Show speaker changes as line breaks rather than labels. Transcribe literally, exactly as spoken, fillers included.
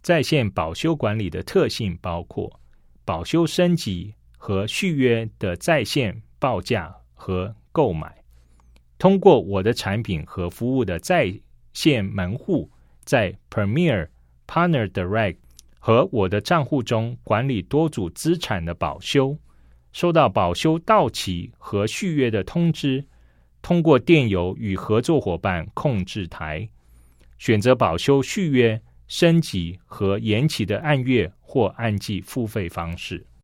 在线保修管理的特性包括保修升级和续约的在线报价和购买，通过我的产品和服务的在线门户，在 Premier Partner Direct 和我的账户中管理多组资产的保修，收到保修到期和续约的通知，通过电邮与合作伙伴控制台，选择保修续约、升级和延期的按月或按季付费方式。